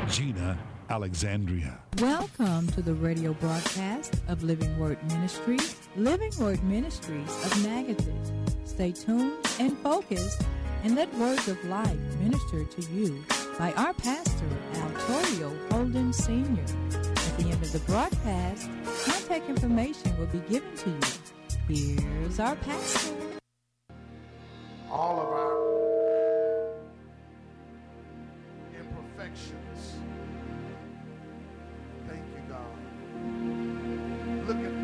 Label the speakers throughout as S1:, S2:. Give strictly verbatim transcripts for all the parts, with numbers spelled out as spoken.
S1: Gina Alexandria.
S2: Welcome to the radio broadcast of Living Word Ministries, Living Word Ministries of Magadan. Stay tuned and focused and let words of life minister to you by our pastor, Altorio Holden Senior At the end of the broadcast, contact information will be given to you. Here's our pastor.
S3: All of our imperfections. Thank you, God. Look at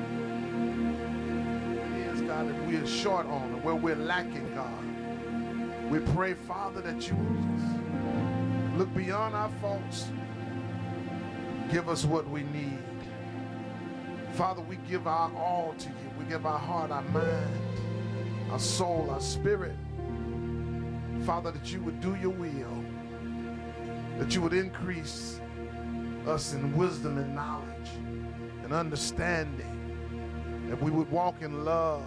S3: it is, God, that we are short on and where we're lacking, God. We pray, Father, that you will just look beyond our faults. Give us what we need. Father, we give our all to you. We give our heart, our mind, our soul, our spirit. Father, that you would do your will, that you would increase us in wisdom and knowledge and understanding, that we would walk in love.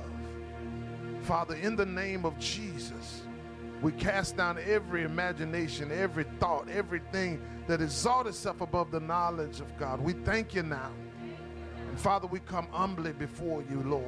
S3: Father, in the name of Jesus, we cast down every imagination, every thought, everything that exalts itself above the knowledge of God. We thank you now. And Father, we come humbly before you, Lord,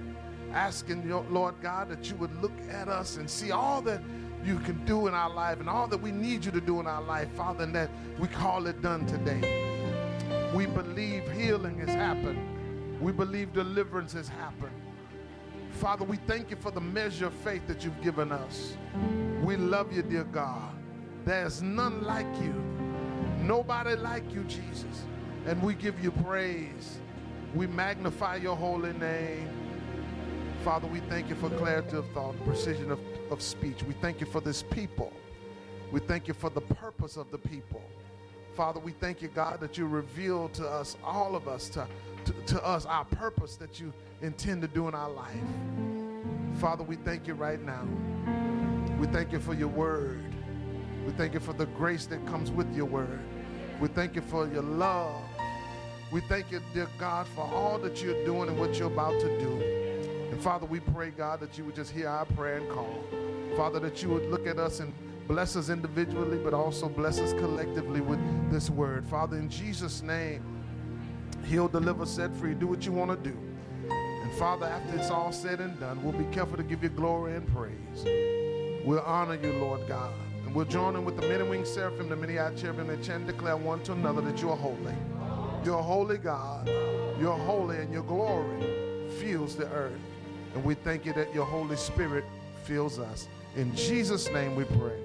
S3: asking you, Lord God, that you would look at us and see all that you can do in our life and all that we need you to do in our life, Father, and that we call it done today. We believe healing has happened. We believe deliverance has happened. Father, we thank you for the measure of faith that you've given us. We love you, dear God. There's none like you. Nobody like you, Jesus. And we give you praise. We magnify your holy name. Father, we thank you for clarity of thought, precision of, of speech. We thank you for this people. We thank you for the purpose of the people. Father, we thank you, God, that you reveal to us, all of us, to, to, to us, our purpose that you intend to do in our life. Father, we thank you right now. We thank you for your word. We thank you for the grace that comes with your word. We thank you for your love. We thank you, dear God, for all that you're doing and what you're about to do. And Father, we pray, God, that you would just hear our prayer and call. Father, that you would look at us and bless us individually, but also bless us collectively with this word. Father, in Jesus' name, heal, deliver, set free, do what you want to do. And Father, after it's all said and done, we'll be careful to give you glory and praise. We'll honor you, Lord God. And we'll join in with the many winged seraphim, the many-eyed cherubim, and chant and declare one to another that you are holy. You're a holy God. You're holy, and your glory fills the earth. And we thank you that your Holy Spirit fills us. In Jesus' name we pray.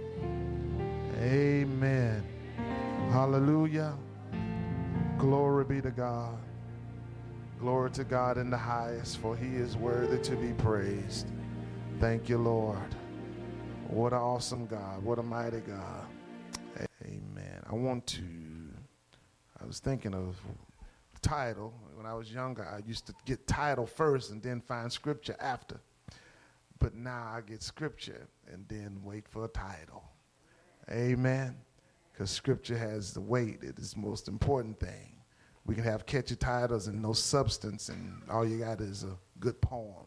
S3: Amen. Hallelujah. Glory be to God. Glory to God in the highest, for he is worthy to be praised. Thank you, Lord. What an awesome God. What a mighty God. Amen. I want to, I was thinking of the title. When I was younger, I used to get title first and then find scripture after. But now I get scripture and then wait for a title. Amen. Because scripture has the weight. It is the most important thing. We can have catchy titles and no substance, and all you got is a good poem.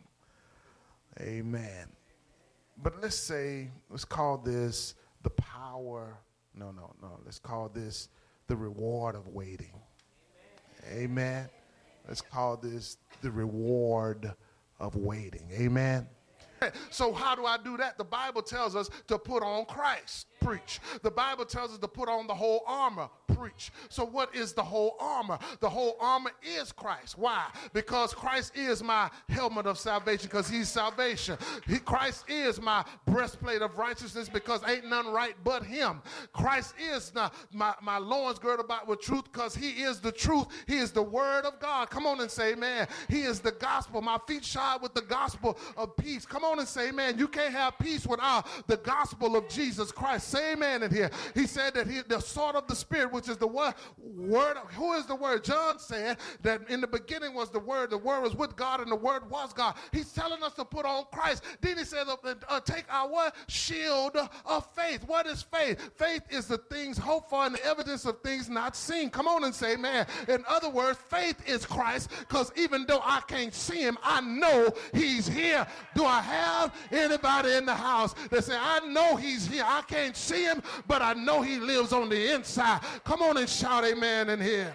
S3: Amen. But let's say, let's call this the power. No, no, no. Let's call this the reward of waiting. Amen. Amen. Let's call this the reward of waiting. Amen. So how do I do that? The Bible tells us to put on Christ, preach. The Bible tells us to put on the whole armor, preach. So what is the whole armor? The whole armor is Christ. Why? Because Christ is my helmet of salvation, because he's salvation. He, Christ is my breastplate of righteousness, because ain't none right but him. Christ is the, my, my loins girded about with truth, because he is the truth. He is the word of God. Come on and say amen. He is the gospel. My feet shod with the gospel of peace. Come on and say amen. You can't have peace without the gospel of Jesus Christ. Say amen in here. He said that he, the sword of the Spirit, which is the word, word. Who is the word? John said that in the beginning was the word. The word was with God, and the word was God. He's telling us to put on Christ. Then he said, uh, uh, take our what? Shield of faith. What is faith? Faith is the things hoped for and the evidence of things not seen. Come on and say amen. In other words, faith is Christ, because even though I can't see him, I know he's here. Do I have anybody in the house that say, I know he's here? I can't can't see him, but I know he lives on the inside. Come on and shout amen in here.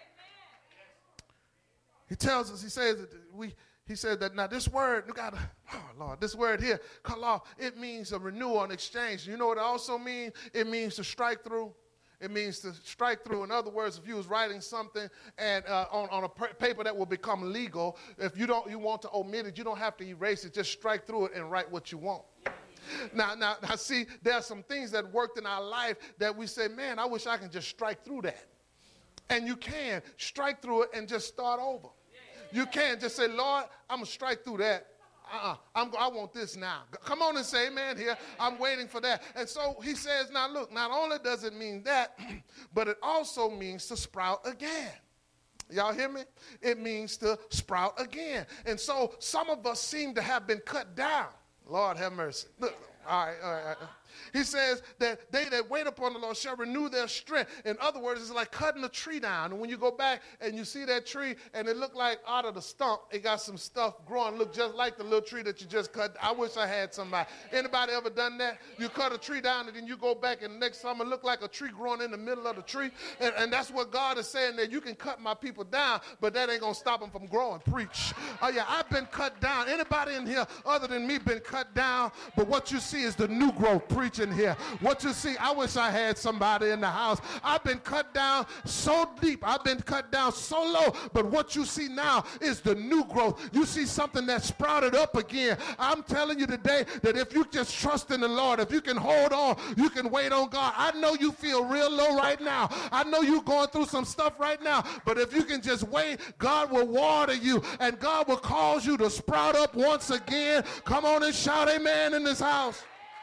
S3: He tells us, he says that we, he said that now this word, you gotta, oh Lord, this word here, kala, it means a renewal and exchange. You know what it also means? It means to strike through. It means to strike through. In other words, if you was writing something and uh, on, on a paper that will become legal, if you don't, you want to omit it, you don't have to erase it. Just strike through it and write what you want. Now, now, now, see, there are some things that worked in our life that we say, man, I wish I can just strike through that. And you can strike through it and just start over. You can't just say, Lord, I'm going to strike through that. Uh-uh, I'm, I want this now. Come on and say amen here. I'm waiting for that. And so he says, now look, not only does it mean that, but it also means to sprout again. Y'all hear me? It means to sprout again. And so some of us seem to have been cut down. Lord have mercy. Look, all right, all right, all right. He says that they that wait upon the Lord shall renew their strength. In other words, it's like cutting a tree down. And when you go back and you see that tree and it looked like out of the stump, it got some stuff growing, look just like the little tree that you just cut. I wish I had somebody. Anybody ever done that? You cut a tree down and then you go back and next summer look like a tree growing in the middle of the tree. And, and that's what God is saying, that you can cut my people down, but that ain't going to stop them from growing. Preach. Oh yeah, I've been cut down. Anybody in here other than me been cut down? But what you see is the new growth. Preach in here. What you see, I wish I had somebody in the house. I've been cut down so deep. I've been cut down so low. But what you see now is the new growth. You see something that sprouted up again. I'm telling you today that if you just trust in the Lord, if you can hold on, you can wait on God. I know you feel real low right now. I know you're going through some stuff right now. But if you can just wait, God will water you and God will cause you to sprout up once again. Come on and shout amen in this house.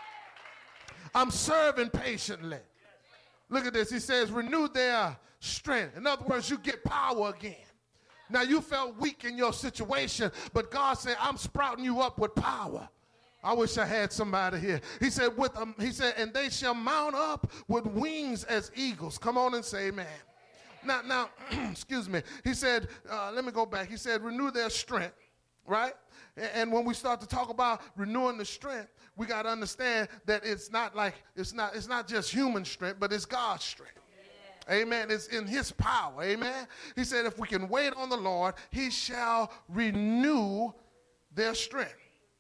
S3: I'm serving patiently. Look at this. He says, renew their strength. In other words, you get power again. Now, you felt weak in your situation, but God said, I'm sprouting you up with power. I wish I had somebody here. He said, with um, he said, and they shall mount up with wings as eagles. Come on and say amen. Now, now, excuse me. He said, uh, let me go back. He said, renew their strength, right? And when we start to talk about renewing the strength, we got to understand that it's not like, it's not, it's not just human strength, but it's God's strength. Yeah. Amen. It's in his power. Amen. He said, if we can wait on the Lord, he shall renew their strength.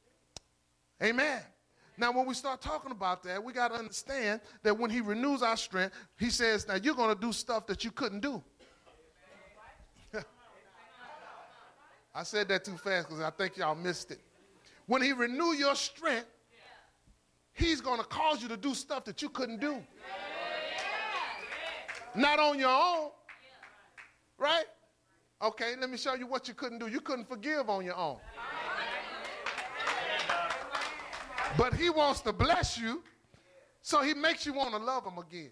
S3: Amen. Now, when we start talking about that, we got to understand that when he renews our strength, he says, now you're going to do stuff that you couldn't do. I said that too fast because I think y'all missed it. When he renew your strength, he's going to cause you to do stuff that you couldn't do. Not on your own. Right? Okay, let me show you what you couldn't do. You couldn't forgive on your own. But he wants to bless you, so he makes you want to love him again.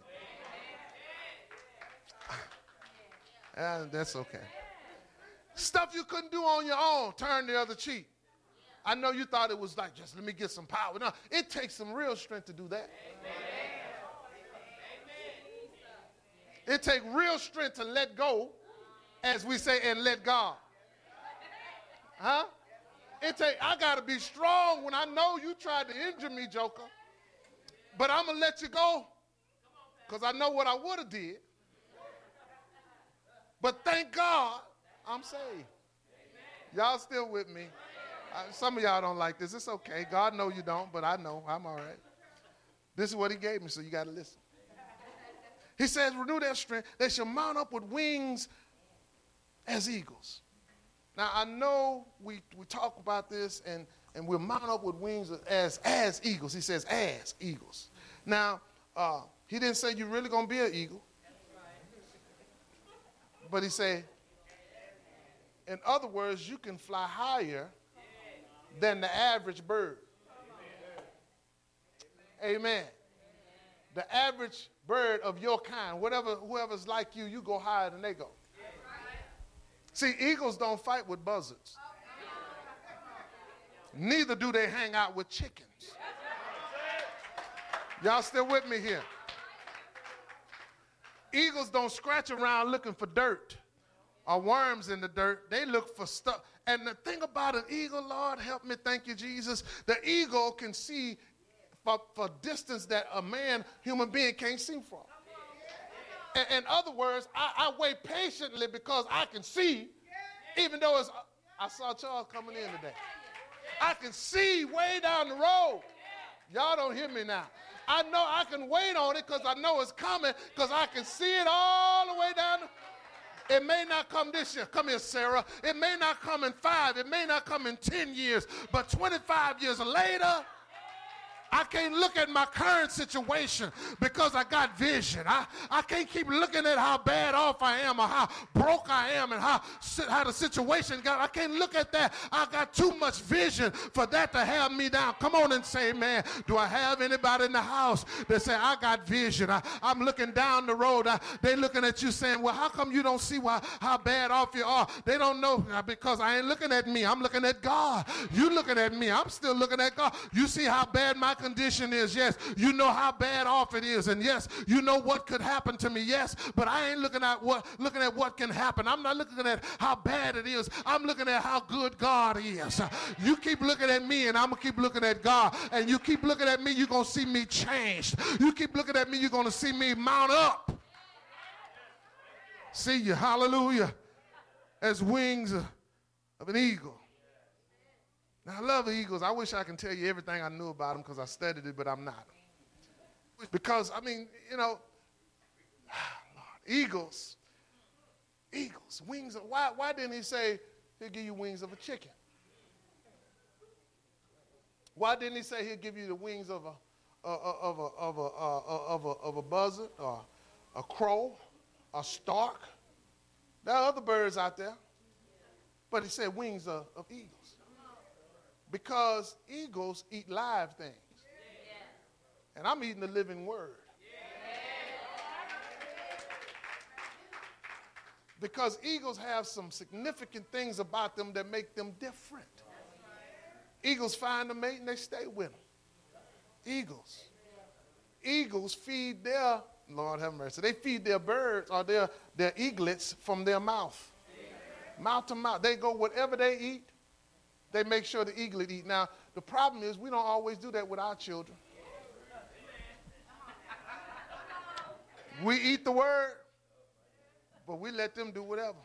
S3: And that's okay. Stuff you couldn't do on your own, turn the other cheek. I know you thought it was like, just let me get some power. No, it takes some real strength to do that. It takes real strength to let go, as we say, and let God. Huh? It take, I got to be strong when I know you tried to injure me, Joker. But I'm going to let you go because I know what I would have did. But thank God I'm saved. Y'all still with me? Uh, some of y'all don't like this. It's okay. God know you don't, but I know. I'm all right. This is what he gave me, so you got to listen. He says, renew their strength. They shall mount up with wings as eagles. Now, I know we, we talk about this, and, and we'll mount up with wings as, as eagles. He says, as eagles. Now, uh, he didn't say you're really going to be an eagle. But he said, in other words, you can fly higher than the average bird. Amen. Amen. The average bird of your kind, whatever, whoever's like you, you go higher than they go. See, eagles don't fight with buzzards. Neither do they hang out with chickens. Y'all still with me here? Eagles don't scratch around looking for dirt or worms in the dirt. They look for stuff. And the thing about an eagle, Lord, help me, thank you, Jesus, the eagle can see for, for distance that a man, human being can't see from. In, in other words, I, I wait patiently because I can see, even though it's, I saw Charles coming in today. I can see way down the road. Y'all don't hear me now. I know I can wait on it because I know it's coming because I can see it all the way down the It may not come this year. Come here, Sarah. It may not come in five. It may not come in ten years. But twenty-five years later, I can't look at my current situation because I got vision. I, I can't keep looking at how bad off I am or how broke I am and how, how the situation got. I can't look at that. I got too much vision for that to have me down. Come on and say, man, do I have anybody in the house that say, I got vision? I, I'm looking down the road. I, they looking at you saying, well, how come you don't see why, how bad off you are? They don't know because I ain't looking at me. I'm looking at God. You looking at me. I'm still looking at God. You see how bad my condition is. Yes, you know how bad off it is, and yes, you know what could happen to me. Yes, but I ain't looking at what looking at what can happen. I'm not looking at how bad it is. I'm looking at how good God is. You keep looking at me, and I'm gonna keep looking at God. And you keep looking at me, you're gonna see me changed. You keep looking at me, you're gonna see me mount up. See you, hallelujah, as wings of an eagle. Now, I love eagles. I wish I can tell you everything I knew about them because I studied it, but I'm not. Because, I mean, you know, Lord, eagles, eagles, wings of, why, why didn't he say he'll give you wings of a chicken? Why didn't he say he'll give you the wings of a, of a, of a, of a, of a buzzard or a crow, a stork? There are other birds out there, but he said wings of, of eagles. Because eagles eat live things. And I'm eating the living word. Because eagles have some significant things about them that make them different. Eagles find a mate and they stay with them. Eagles. Eagles feed their, Lord have mercy, they feed their birds or their, their eaglets from their mouth. Mouth to mouth. They go whatever they eat. They make sure the eaglet eat. Now, the problem is we don't always do that with our children. We eat the word, but we let them do whatever.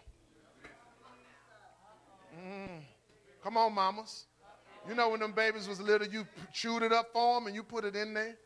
S3: Mm. Come on, mamas. You know when them babies was little, you chewed it up for them and you put it in there.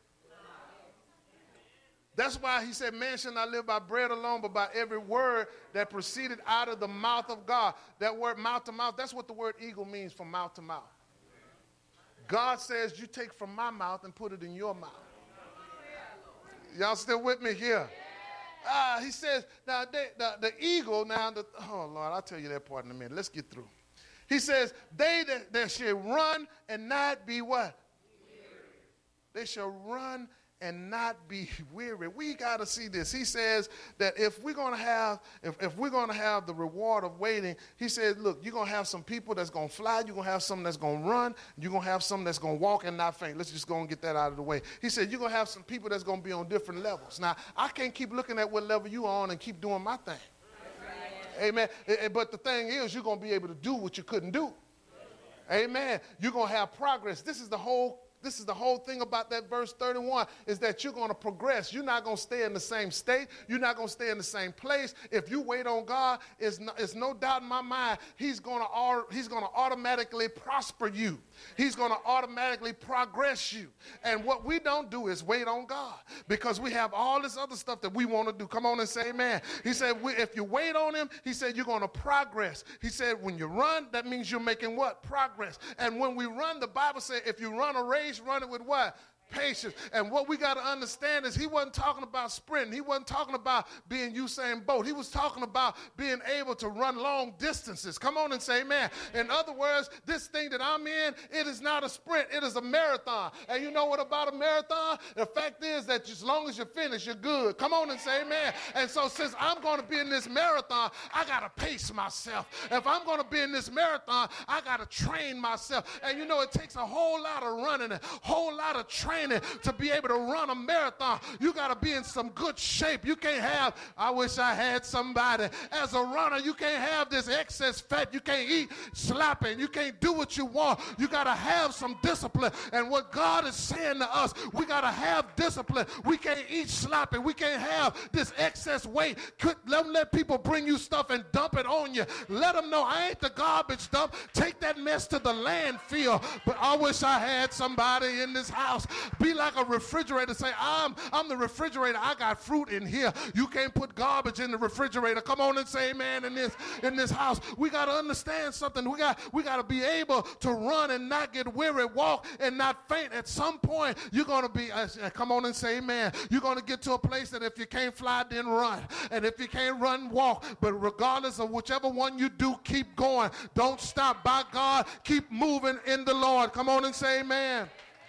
S3: That's why he said, man shall not live by bread alone, but by every word that proceeded out of the mouth of God. That word mouth to mouth, that's what the word eagle means, from mouth to mouth. God says, you take from my mouth and put it in your mouth. Y'all still with me here? Ah, he says, now they, the, the eagle, now, the, oh Lord, I'll tell you that part in a minute. Let's get through. He says, they that, that shall run and not be what? They shall run and not be weary. We got to see this. He says that if we're going to have, if, if we're going to have the reward of waiting, he says, look, you're going to have some people that's going to fly. You're going to have some that's going to run. You're going to have some that's going to walk and not faint. Let's just go and get that out of the way. He said, you're going to have some people that's going to be on different levels. Now, I can't keep looking at what level you're on and keep doing my thing. Amen. Amen. But the thing is, you're going to be able to do what you couldn't do. Amen. You're going to have progress. This is the whole This is the whole thing about that verse thirty-one, is that you're going to progress. You're not going to stay in the same state. You're not going to stay in the same place. If you wait on God, it's no, it's no doubt in my mind, he's going to he's going to automatically prosper you. He's going to automatically progress you. And what we don't do is wait on God, because we have all this other stuff that we want to do. Come on and say amen. He said, we, if you wait on him, he said, you're going to progress. He said, when you run, that means you're making what? Progress. And when we run, the Bible said, if you run a race, run it with what? Patience. And what we got to understand is he wasn't talking about sprinting. He wasn't talking about being Usain Bolt. He was talking about being able to run long distances. Come on and say amen. In other words, this thing that I'm in, it is not a sprint. It is a marathon. And you know what about a marathon? The fact is that as long as you finish, you're good. Come on and say amen. And so since I'm going to be in this marathon, I got to pace myself. If I'm going to be in this marathon, I got to train myself. And you know, it takes a whole lot of running, a whole lot of training training to be able to run a marathon. You got to be in some good shape. You can't have, I wish I had somebody. As a runner, you can't have this excess fat. You can't eat slapping. You can't do what you want. You got to have some discipline. And what God is saying to us, we got to have discipline. We can't eat slopping. We can't have this excess weight. Let, let people bring you stuff and dump it on you. Let them know I ain't the garbage dump. Take that mess to the landfill. But I wish I had somebody in this house. Be like a refrigerator. Say, I'm, I'm the refrigerator. I got fruit in here. You can't put garbage in the refrigerator. Come on and say amen in this, in this house. We got to understand something. We got, we got to be able to run and not get weary, walk and not faint. At some point, you're going to be, uh, come on and say amen. You're going to get to a place that if you can't fly, then run. And if you can't run, walk. But regardless of whichever one you do, keep going. Don't stop. By God, keep moving in the Lord. Come on and say amen.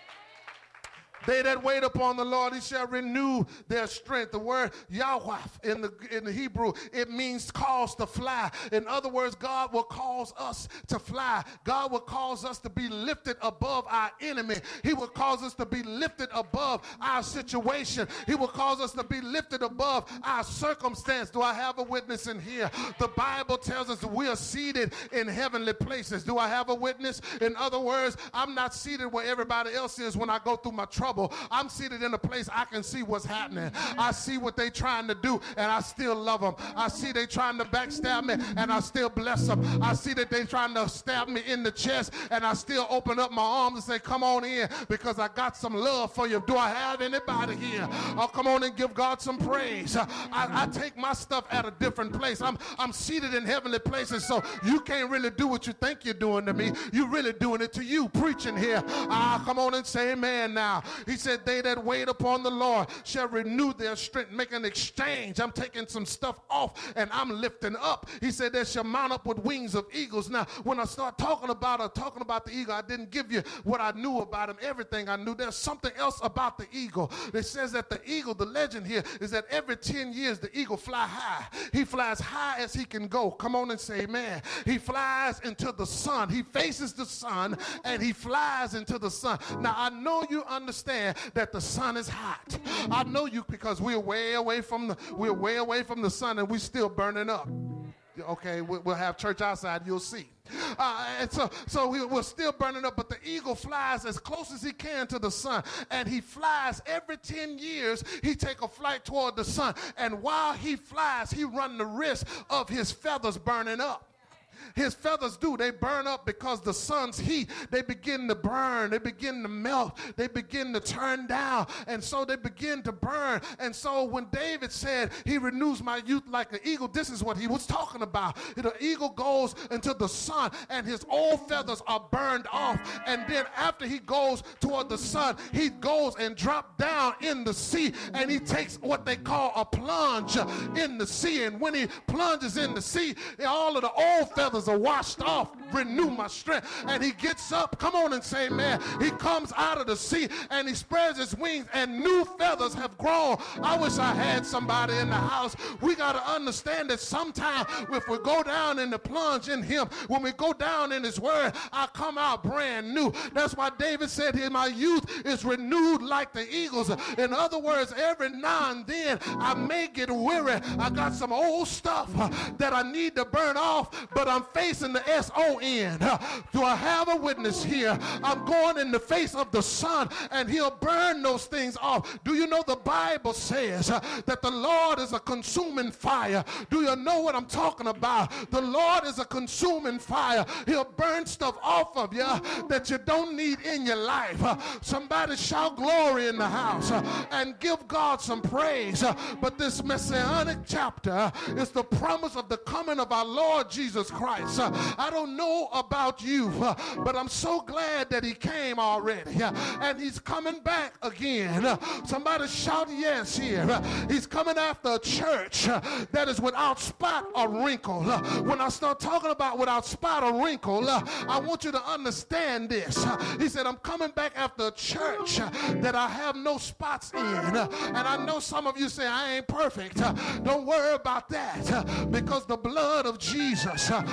S3: They that wait upon the Lord, he shall renew their strength. The word Yahweh in the, in the Hebrew, it means cause to fly. In other words, God will cause us to fly. God will cause us to be lifted above our enemy. He will cause us to be lifted above our situation. He will cause us to be lifted above our circumstance. Do I have a witness in here? The Bible tells us that we are seated in heavenly places. Do I have a witness? In other words, I'm not seated where everybody else is when I go through my trouble. I'm seated in a place I can see what's happening. I see what they're trying to do, and I still love them. I see they trying to backstab me, and I still bless them. I see that they trying to stab me in the chest, and I still open up my arms and say, come on in, because I got some love for you. Do I have anybody here? Oh, come on and give God some praise. I, I take my stuff at a different place. I'm, I'm seated in heavenly places, so you can't really do what you think you're doing to me. You're really doing it to you, preaching here. Ah, come on and say amen now. He said, they that wait upon the Lord shall renew their strength. Make an exchange. I'm taking some stuff off and I'm lifting up. He said, they shall mount up with wings of eagles. Now, when I start talking about uh, talking about the eagle, I didn't give you what I knew about him, everything I knew. There's something else about the eagle. It says that the eagle, the legend here is that every ten years the eagle fly high. He flies high as he can go. Come on and say amen. He flies into the sun. He faces the sun and he flies into the sun. Now, I know you understand that the sun is hot. I know you because we're way away from the we're way away from the sun and we're still burning up. Okay, we'll have church outside, you'll see. Uh, and so, so we, we're still burning up, but the eagle flies as close as he can to the sun, and he flies every ten years. He take a flight toward the sun, and while he flies, he run the risk of his feathers burning up. His feathers do. They burn up because the sun's heat, they begin to burn. They begin to melt. They begin to turn down. And so they begin to burn. And so when David said he renews my youth like an eagle, this is what he was talking about. The eagle goes into the sun and his old feathers are burned off. And then after he goes toward the sun, he goes and drops down in the sea and he takes what they call a plunge in the sea. And when he plunges in the sea, all of the old feathers are washed off. Renew my strength. And he gets up. Come on and say, man. He comes out of the sea and he spreads his wings and new feathers have grown. I wish I had somebody in the house. We got to understand that sometime if we go down in the plunge in him, when we go down in his word, I come out brand new. That's why David said here, my youth is renewed like the eagles. In other words, every now and then I may get weary. I got some old stuff that I need to burn off, but I'm facing the S O N. Do I have a witness here? I'm going in the face of the sun and he'll burn those things off. Do you know the Bible says that the Lord is a consuming fire? Do you know what I'm talking about? The Lord is a consuming fire. He'll burn stuff off of you that you don't need in your life. Somebody shout glory in the house and give God some praise. But this messianic chapter is the promise of the coming of our Lord Jesus Christ. I don't know about you, but I'm so glad that he came already and he's coming back again. Somebody shout yes here. He's coming after a church that is without spot or wrinkle. When I start talking about without spot or wrinkle, I want you to understand this. He said, I'm coming back after a church that I have no spots in. And I know some of you say, I ain't perfect. Don't worry about that because the blood of Jesus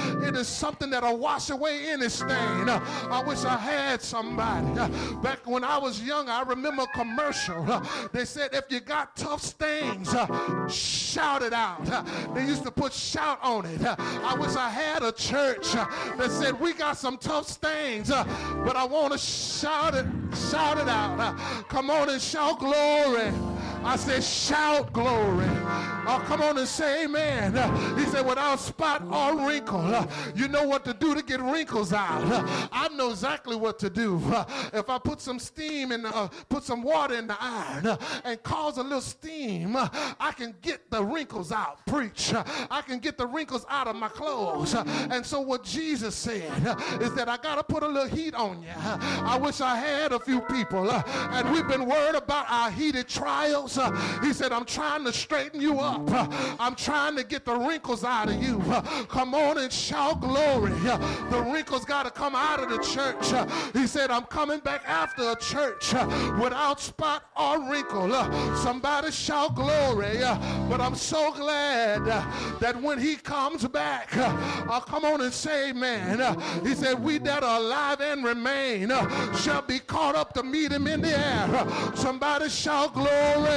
S3: It is something that'll wash away any stain. I wish I had somebody. Back when I was young, I remember a commercial. They said, if you got tough stains, shout it out. They used to put shout on it. I wish I had a church that said, we got some tough stains, but I want to shout it, shout it out. Come on and shout glory. I said, shout glory. Oh, come on and say amen. He said, without spot or wrinkle. You know what to do to get wrinkles out. I know exactly what to do. If I put some steam in, uh, put some water in the iron and cause a little steam, I can get the wrinkles out. Preach. I can get the wrinkles out of my clothes. And so what Jesus said is that I got to put a little heat on you. I wish I had a few people. And we've been worried about our heated trials. Uh, he said, I'm trying to straighten you up. Uh, I'm trying to get the wrinkles out of you. Uh, come on and shout glory. Uh, the wrinkles got to come out of the church. Uh, he said, I'm coming back after a church uh, without spot or wrinkle. Uh, somebody shout glory. Uh, but I'm so glad uh, that when he comes back, uh, uh, come on and say amen. Uh, he said, we that are alive and remain uh, shall be caught up to meet him in the air. Uh, somebody shout glory.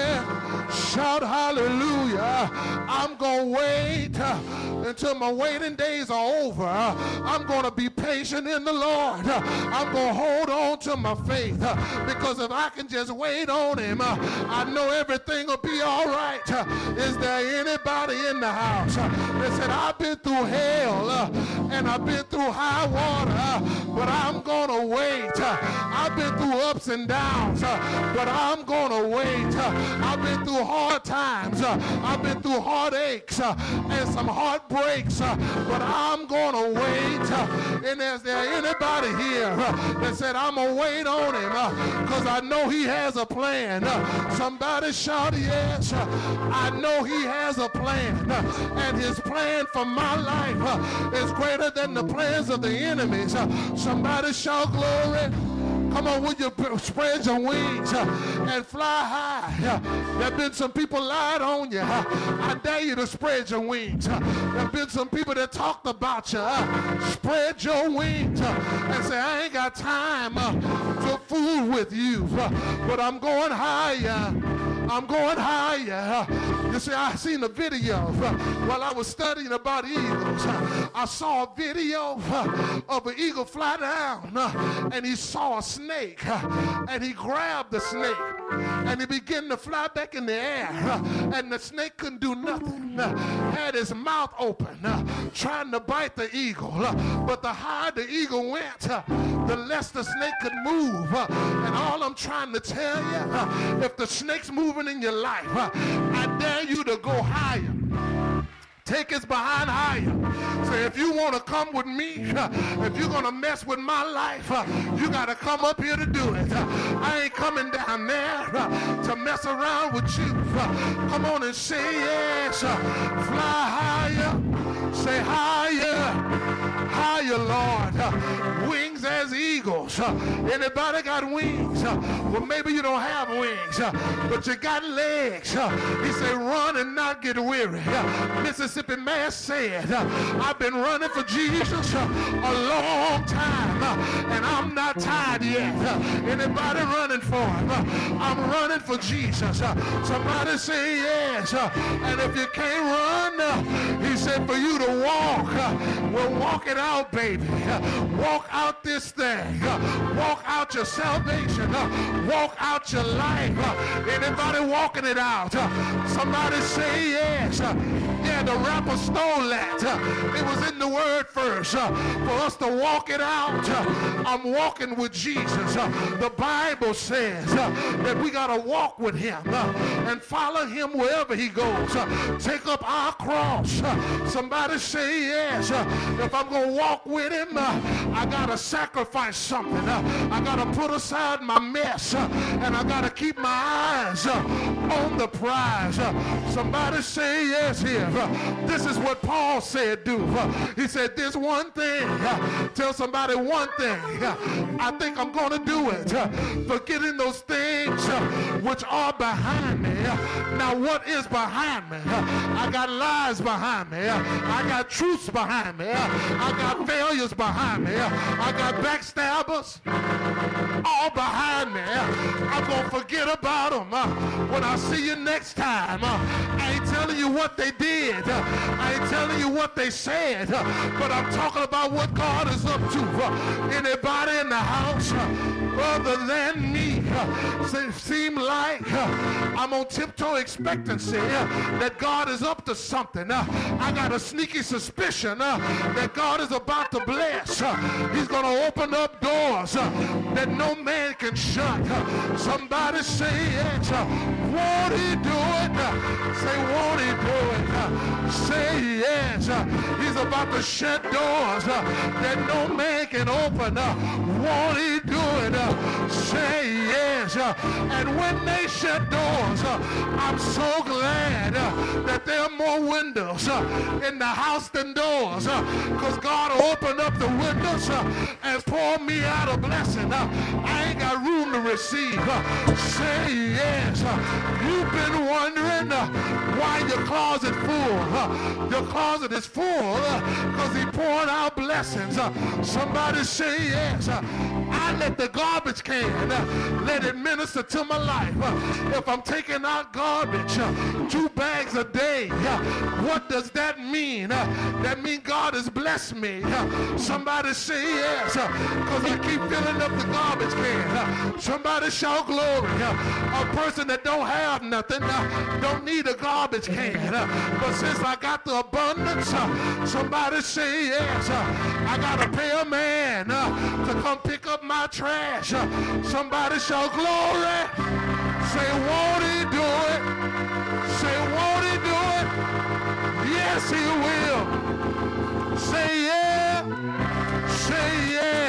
S3: Shout hallelujah. I'm going to wait uh, until my waiting days are over. Uh, I'm going to be patient in the Lord. Uh, I'm going to hold on to my faith uh, because if I can just wait on him, uh, I know everything will be all right. Uh, is there anybody in the house uh, that said, I've been through hell uh, and I've been through high water, uh, but I'm going to wait. Uh, I've been through ups and downs, uh, but I'm going to wait. Uh, I've been through hard times. Uh, I've been through heartaches uh, and some heartbreaks, uh, but I'm going to wait. Uh, and is there anybody here uh, that said, I'm going to wait on him because uh, I know he has a plan? Uh, somebody shout yes. Uh, I know he has a plan, uh, and his plan for my life uh, is greater than the plans of the enemies. Uh, somebody shout glory. Come on, will you spread your wings uh, and fly high? Uh, there have been some people lied on you. Uh, I dare you to spread your wings. Uh, there have been some people that talked about you. Uh, spread your wings uh, and say, I ain't got time uh, to fool with you, uh, but I'm going higher. I'm going higher. You see, I seen a video uh, while I was studying about eagles. Uh, I saw a video uh, of an eagle fly down uh, and he saw a snake uh, and he grabbed the snake and he began to fly back in the air uh, and the snake couldn't do nothing. Uh, had his mouth open uh, trying to bite the eagle, uh, but the higher the eagle went, uh, the less the snake could move. Uh, and all I'm trying to tell you, uh, if the snake's moving in your life, uh, I dare you to go higher. Take his behind higher. Say, if you want to come with me, uh, if you're going to mess with my life, uh, you got to come up here to do it. Uh, I ain't coming down there uh, to mess around with you. Uh, come on and say yes. Uh, fly higher. Say higher. Higher, Lord. Uh, wings as eagles. Uh, anybody got wings? Uh, well, maybe you don't have wings, uh, but you got legs. Uh, he said, run and not get weary. Uh, Mississippi man said, uh, I've been running for Jesus uh, a long time, uh, and I'm not tired yet. Uh, anybody running for him? Uh, I'm running for Jesus. Uh, somebody say yes. Uh, and if you can't run, uh, he said for you to walk. Uh, well, walk it out, baby. Uh, walk out this thing. Uh, walk out your salvation. Uh, walk out your life. Uh, anybody walking it out? Uh, somebody say yes. Uh, yeah, the rapper stole that. Uh, it was in the word first. Uh, for us to walk it out. Uh, I'm walking with Jesus. Uh, the Bible says uh, that we got to walk with him uh, and follow him wherever he goes. Uh, take up our cross. Uh, somebody say yes. Uh, if I'm going to walk with him, uh, I got to sacrifice something. Uh, I got to put aside my mess. Uh, and I got to keep my eyes uh, on the prize. Uh, somebody say yes here. Uh, this is what Paul said do. Uh, he said this one thing. Uh, tell somebody one thing. Uh, I think I'm going to do it. Uh, forgetting those things uh, which are behind me. Uh, now what is behind me? Uh, I got lies behind me. I got truths behind me. I got failures behind me. I got backstabbers all behind me. I'm going to forget about them. When I see you next time, I ain't telling you what they did. I ain't telling you what they said. But I'm talking about what God is up to. Anybody in the house other than me seem like I'm on tiptoe expectancy that God is up to something. I got a sneaky suspicion that God is about to bless. He's going to open up doors that no man can shut. Somebody say yes. Won't he do it? Say, won't he do it? Say yes. He's about to shut doors that no man can open. Won't he do it? Say yes. And when they shut doors, I'm so glad that there are more windows in the house than doors, because God opened up the windows and poured me out a blessing. I ain't got room to receive. Say yes. You've been wondering why your closet full. Your closet is full because he poured out blessings. Somebody say yes. I let the garbage can let it minister to my life. If I'm taking out garbage two bags a day, what does that mean? That means God has blessed me. Somebody say yes, because I keep filling up the garbage can. Somebody shout glory. A person that don't have nothing don't need a garbage can. But since I got the abundance, somebody say yes. I got to pay a man to come pick up my trash. Somebody shout glory. Say, won't he do it? Say, won't he do it? Yes, he will. Say yeah. Say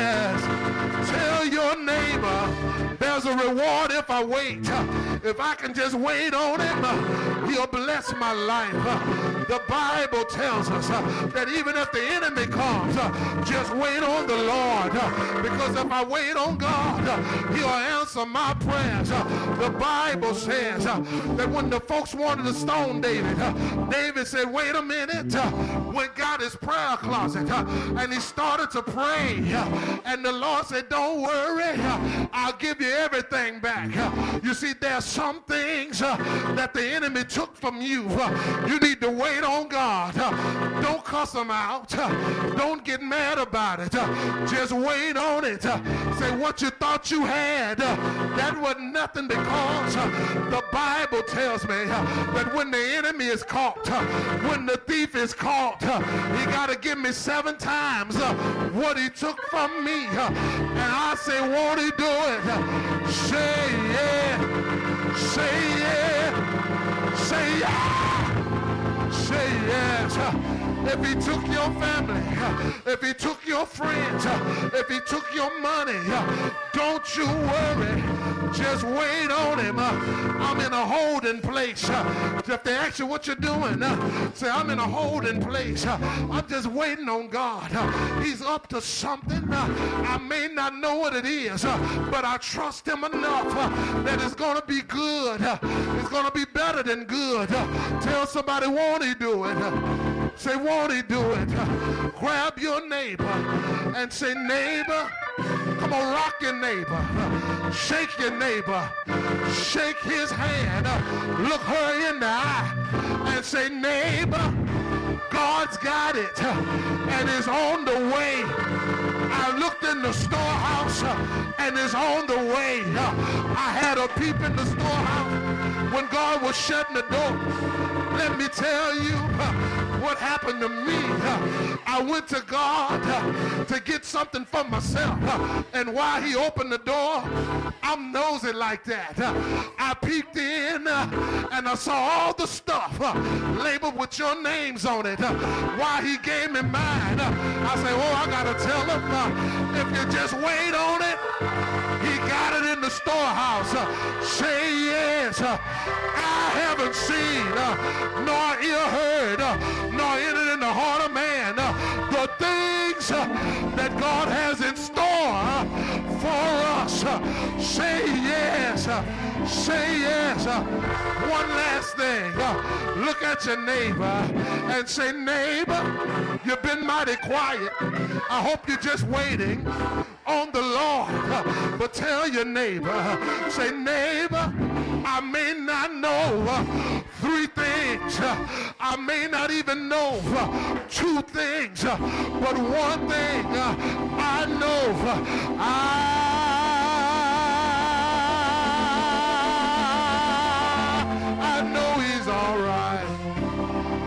S3: yes. Tell your neighbor there's a reward if I wait. If I can just wait on him, he'll bless my life. The Bible tells us that even if the enemy comes, just wait on the Lord. Because if I wait on God, he'll answer my prayers. The Bible says that when the folks wanted to stone David, David said, wait a minute, went got his prayer closet and he started to pray. And the Lord said, don't worry, I'll give you everything back. You see, there's some things that the enemy took from you. You need to wait on God. Don't cuss them out. Don't get mad about it. Just wait on it. Say what you thought you had, that was nothing, because the Bible tells me that when the enemy is caught, when the thief is caught, he got to give me seven times what he took from me. And I say, won't he do it? Say yeah. Say yeah. Say yeah. Say yes. If he took your family, if he took your friends, if he took your money, don't you worry. Just wait on him. I'm in a holding place. If they ask you what you're doing, say, I'm in a holding place. I'm just waiting on God. He's up to something. I may not know what it is, but I trust him enough that it's going to be good. It's going to be better than good. Tell somebody, won't he do it? Say, won't he do it? Grab your neighbor and say, neighbor, come on, rock your neighbor. Shake your neighbor. Shake his hand. Look her in the eye and say, neighbor, God's got it and is on the way. I looked in the storehouse and is on the way. I had a peep in the storehouse when God was shutting the door. Let me tell you what happened to me. I went to God to get something for myself. And while he opened the door, I'm nosy like that. I peeked in and I saw all the stuff labeled with your names on it. While he gave me mine, I said, oh, I got to tell him, if you just wait on it, he got it in the storehouse. Say yes. I haven't seen, nor ear heard, nor entered in the heart of man the things that God has in store for us. Say yes. Uh, say yes. Uh, one last thing. Uh, look at your neighbor and say, neighbor, you've been mighty quiet. I hope you're just waiting on the Lord. Uh, but tell your neighbor, uh, say, neighbor, I may not know uh, three things. Uh, I may not even know uh, two things. Uh, but one thing uh, I know. Uh, I